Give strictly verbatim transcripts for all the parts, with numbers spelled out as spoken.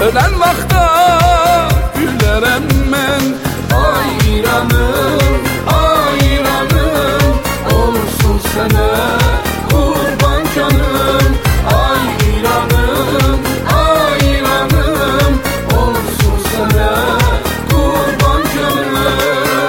Ölen vaxta gülərəm mən. Ay İranım, ay İranım, olsun sənə qurban canım. Ay İranım, ay İranım, olsun sənə qurban canım.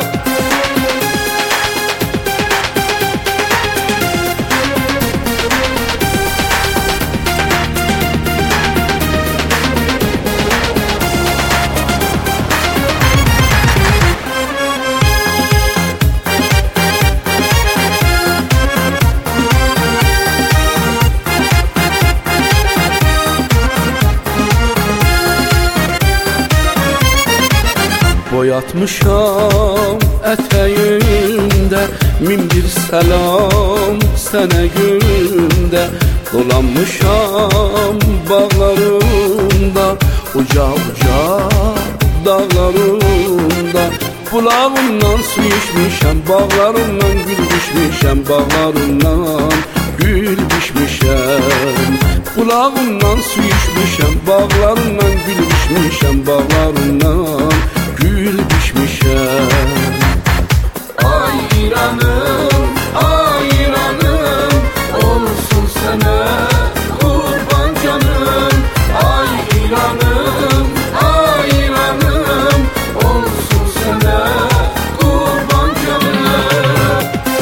Boyatmışam ətəyində min bir səlam sənə gündə. Dolanmışam bağlarında, uca uca dağlarında. Bulağımdan su içmişəm, bağlarımdan gül biçmişəm, bağlarımdan gül biçmişəm. Bulağımdan su içmişəm, bağlarımdan gül biçmişəm, bağlarımdan gül biçmişəm. Ay İranım, ay İranım, olsun sənə qurban canım. Ay İranım, ay İranım, olsun sənə qurban canım.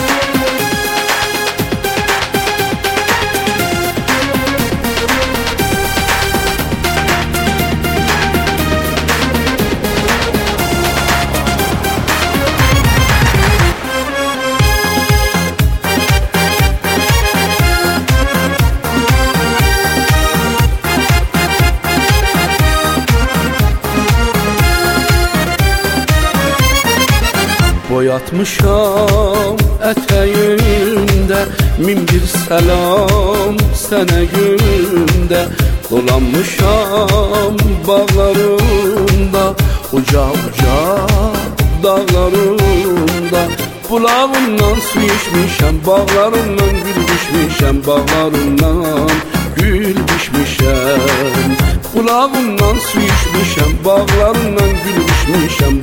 Boyatmışam ətəyində min bir səlam sənə gündə. Dolanmışam bağlarında, uca uca dağlarında. Bulağımdan su içmişəm, bağlarımdan gül biçmişəm, bağlarımdan gül biçmişəm. Bulağımdan su içmişəm, bağlarımdan gül biçmişəm,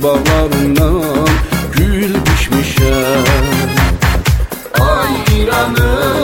bağlarımdan gül biçmişəm. Ay İranım,